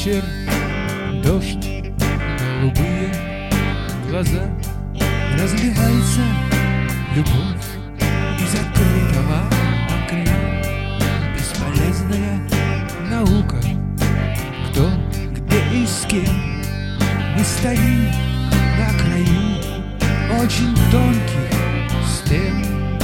ветер, дождь, голубые глаза. Разливается любовь из открытого окна. Бесполезная наука, кто, где и с кем. Мы стоим на краю очень тонких стен.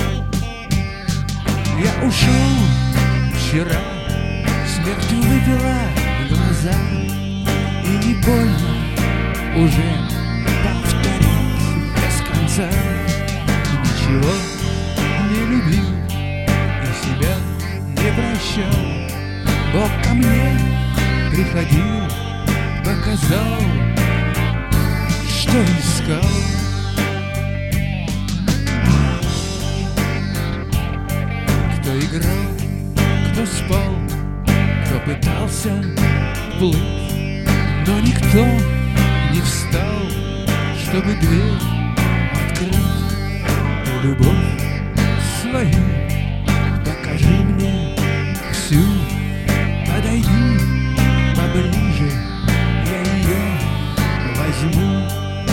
Я ушел вчера, смерть выпила глаза, и не больно уже повторить без конца. Ничего не любил и себя не прощал. Бог ко мне приходил, показал, что искал. Кто играл, кто спал, кто пытался плыть, но никто не встал, чтобы дверь открыть. Любовь свою покажи мне всю, подойди поближе, я ее возьму.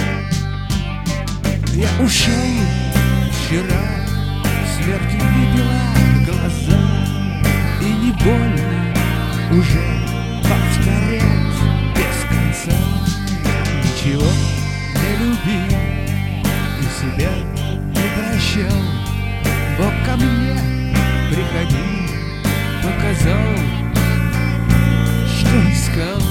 Я ушел вчера, смерть выпила глаза, и не больно уже повторять без конца. Ничего не любил и себя не прощал. Бог ко мне приходил, показал, что искал.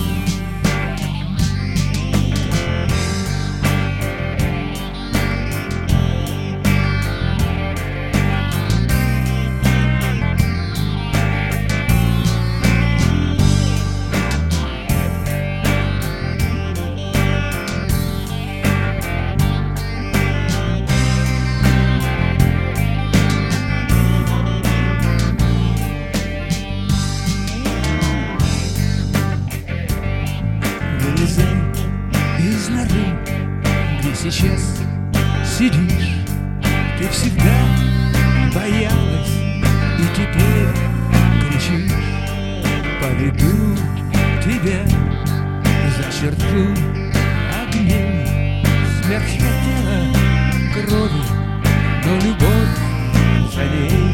Из норы, где сейчас сидишь, ты всегда боялась и теперь кричишь. Поведу тебя за черту огней. Смерть хотела крови, но любовь за ней.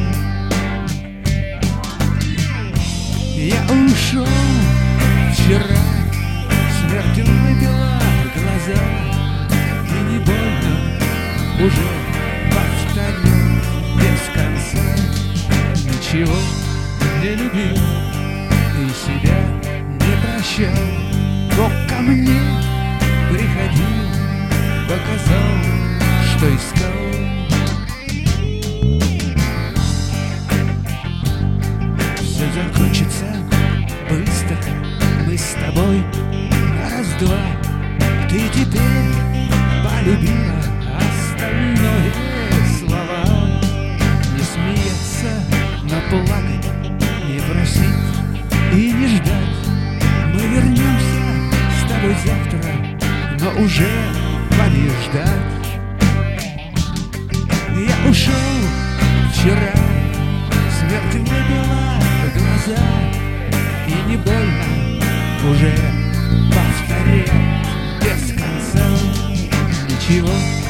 Я ушел вчера, смерть выпила глаза, и не больно уже повторю без конца. Ничего не любил и себя не прощал. Бог ко мне приходил, показал, что искал. Все закончится быстро, мы с тобой на раз-два. Ты теперь полюбила остальное слова. Не смеяться, но плакать, не просить и не ждать. Мы вернемся с тобой завтра, но уже побеждать. Я ушел вчера, смерть выбила глаза, и не больно уже повторять без конца. Ничего